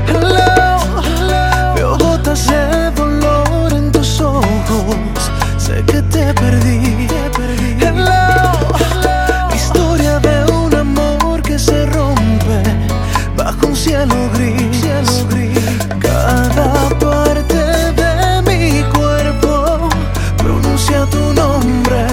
Hello, veo gotas de dolor en tus ojos. Sé que te perdí. Hello, historia de un amor que se rompe bajo un cielo gris. Cada parte de mi cuerpo pronuncia tu nombre.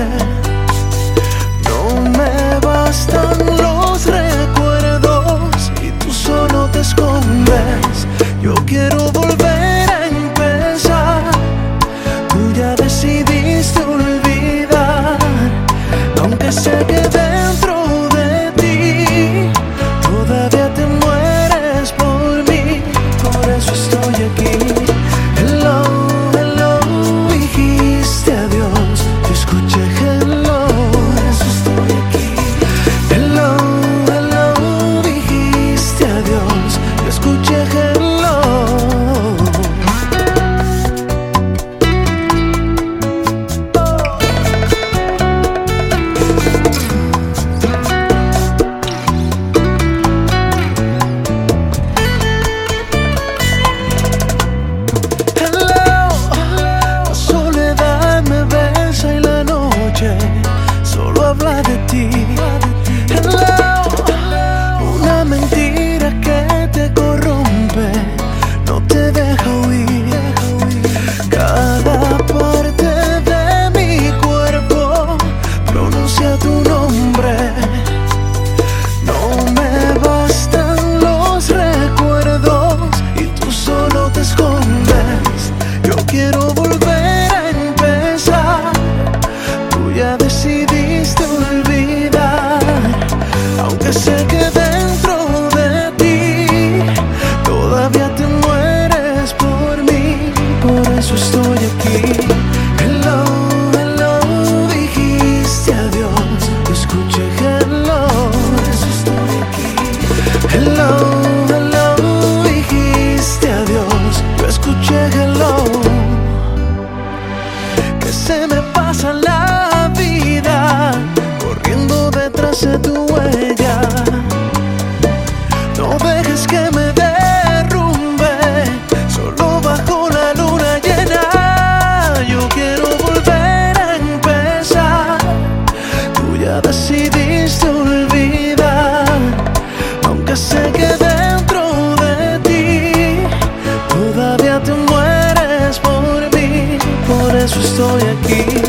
No me bastan los recuerdos y tú solo te escondes. Yo quiero volver a empezar. Tú ya decidiste olvidar, aunque sé que dentro de ti todavía te mueres por mí. Por eso estoy aquí. Hello, hello, dijiste adiós. Yo escuché hello. Por eso estoy aquí. Hello, hello, dijiste adiós. Yo escuché hello. Solo habla de ti. Hello, una mentira que te corrompe, no te deja huir. Cada parte de mi cuerpo pronuncia tu nombre. No me bastan los recuerdos y tú solo te escondes. Yo quiero volver a empezar. Tú ya decidiste olvidar, aunque sé que dentro de ti todavía te mueres por mí. Por eso estoy aquí. Hello, hello, dijiste adiós. Yo escuché hello. Por eso estoy aquí. Hello, hello, dijiste adiós. Yo escuché hello. Que se me pasa la vida corriendo detrás de tu huella. No dejes que me derrumbe solo bajo la luna llena. Yo quiero volver a empezar. Tú ya decidiste olvidar, aunque sé que dentro de ti todavía te mueres por mí. Por eso estoy aquí.